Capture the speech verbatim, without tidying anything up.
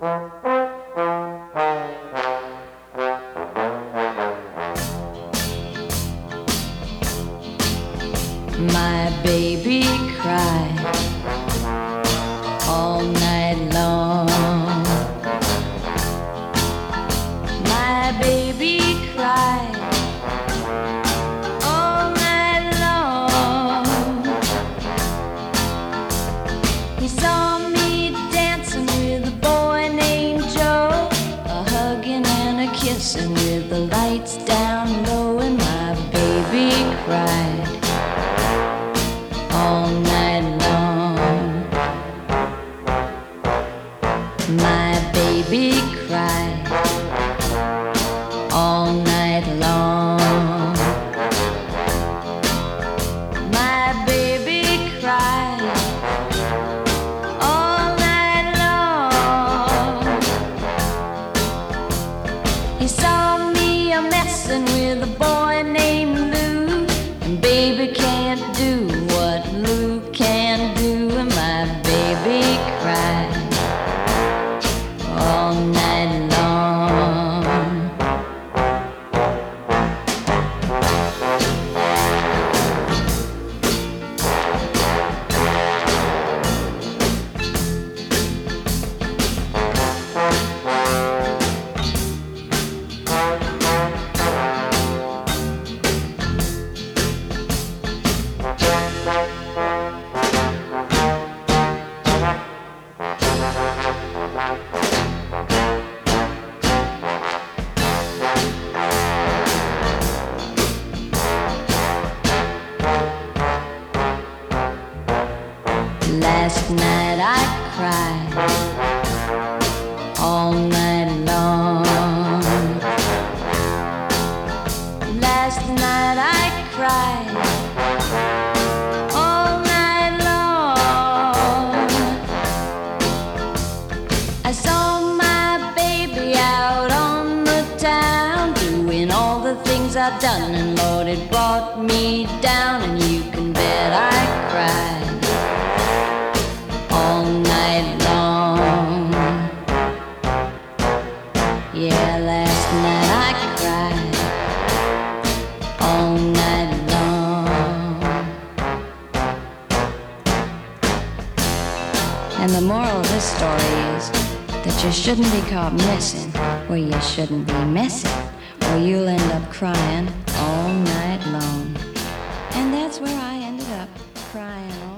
My baby cried all night long. My baby cried all night long. He saw me dancing with a boy named Joe, a hugging and a kissing with the lights down low, and my baby cried all night long. My baby cried all night long. My baby cried all night long. He saw me a messing with a boy named Lou, and baby can't do what Lou can do, and my baby cried all night long. Last night I cried all night long. Last night I cried all night long. I saw my baby out on the town, doing all the things I've done, and Lord, it brought me down, and you can bet I cried all night long. Yeah, last night I cried all night long. And the moral of this story is that you shouldn't be caught messing where you shouldn't be messing, or you'll end up crying all night long. And that's where I ended up, crying all